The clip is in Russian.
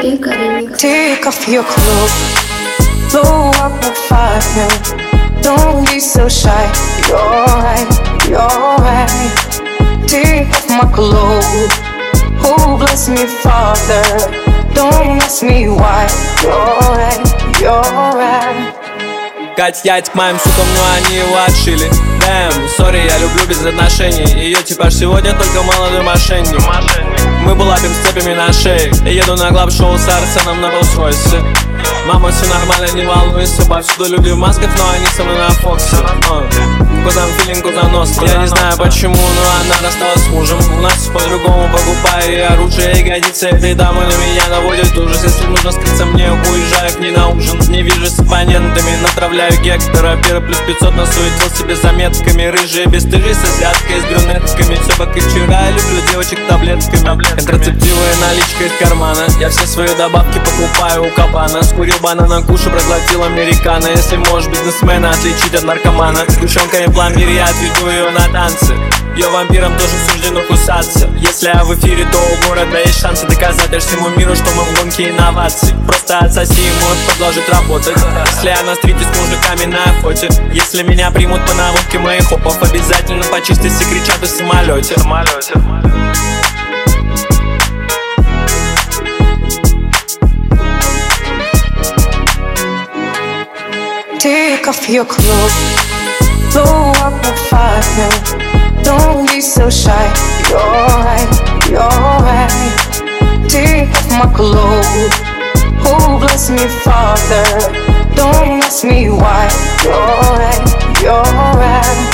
Вика ремикс. Take off your clothes, blow up the fire. Don't be so shy. You're right, you're right. Take off my clothes. Oh, bless me, Father. Don't ask me why. You're right, you're right. Катять к моим сукам, но они его отшили. Дэм, сори, я люблю без отношений. Ее типаж сегодня только молодой мошенник. Мы булапим с цепями на шее. Я еду на глав-шоу с Арсеном на Роллс-Ройсе. Мама, все нормально, не волнуйся. Повсюду люди в масках, но они со мной на Фоксе. Кузан филинг, кузанос. Я не знаю почему, но она рассталась с мужем. У нас по-другому, покупая и оружие, и годится. Этой дамы на меня наводят ужас. Если нужно скрыться мне, уезжаю к ней на ужин. Не вижу с оппонентами, натравляю Гектора. Пера плюс 500 насуетил себе заметками. Рыжие бесстыжие с азиаткой, с брюнетками. Все как и вчера, я люблю девочек таблетками. Контрацептивы и наличка из кармана. Я все свои добавки покупаю у кабана. Скурил банана, кушу, проглотил американо. Если можешь бизнесмена отличить от наркомана, с девчонками в пломбире я отведу ее на танцы. Ее вампирам тоже суждено кусаться. Если я в эфире, то у города есть шансы доказать всему миру, что мы в гонке инноваций. Просто отсоси и можешь продолжить работать. Если я на стрите с мужиками на охоте. Если меня примут по наводке моих хопов, обязательно по чистости кричат в самолете. Take off your clothes, blow up the fire. Don't be so shy. You're right, you're right. Take off my clothes. Oh, bless me, Father. Don't ask me why. You're right, you're right.